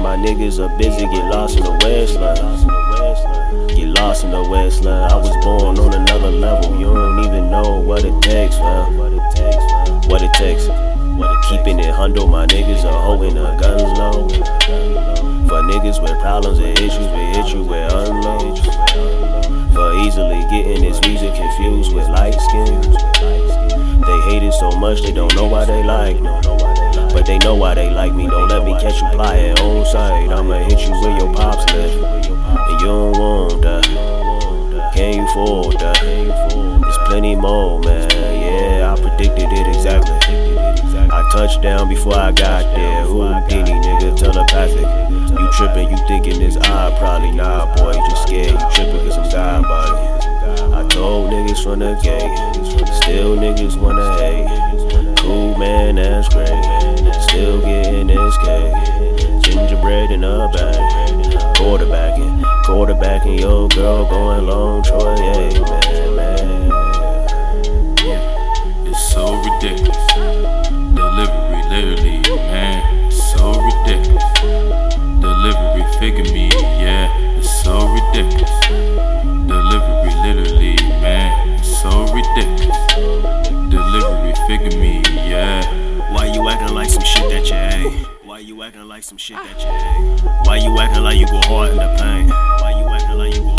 my niggas are busy, get lost in the wasteland. Get lost in the wasteland. I was born on another level. You don't even know what it takes, man. What it takes. Keeping it hundo, my niggas are holding the guns low. For niggas with problems and issues, we hit you with unloads. For easily getting this music confused with light skin. They hate it so much they don't know why they like me, but they know why they like me. Don't let me catch you plotting on sight. I'ma hit you where your pops live, and you don't want that. Can you afford that? There's plenty more, man. Yeah, I predicted it exactly. I touched down before I got there. Houdini, nigga, telepathic. You trippin', you thinking it's odd, probably nah, boy. You just scared, you trippin' cause I'm God body. I told niggas from the gate, still niggas wanna hate. Cool man, that's great. Still getting this cake. Gingerbread in a bag. Quarterbacking your girl going long, Troy, hey, man. It's so ridiculous. Delivery, literally, man. It's so ridiculous. Delivery, figure me, yeah. It's so ridiculous. Delivery, literally, man. It's so ridiculous. Delivery, figure me, yeah. Why you acting like some shit that you ain't? Why you acting like some shit that you ain't? Why you acting like you go hard in the pain? Why you acting like you go